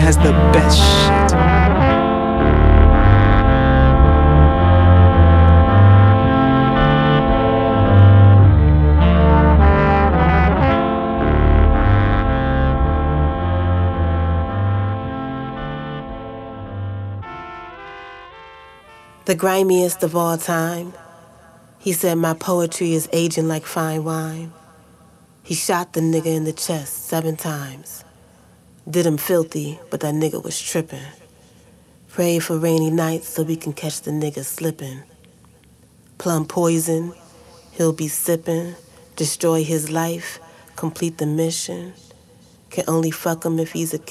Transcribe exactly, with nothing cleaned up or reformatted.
has the best shit. The grimiest of all time. He said my poetry is aging like fine wine. He shot the nigga in the chest seven times. Did him filthy, but that nigga was tripping. Pray for rainy nights so we can catch the nigga slipping. Plum poison, he'll be sipping. Destroy his life, complete the mission. Can only fuck him if he's a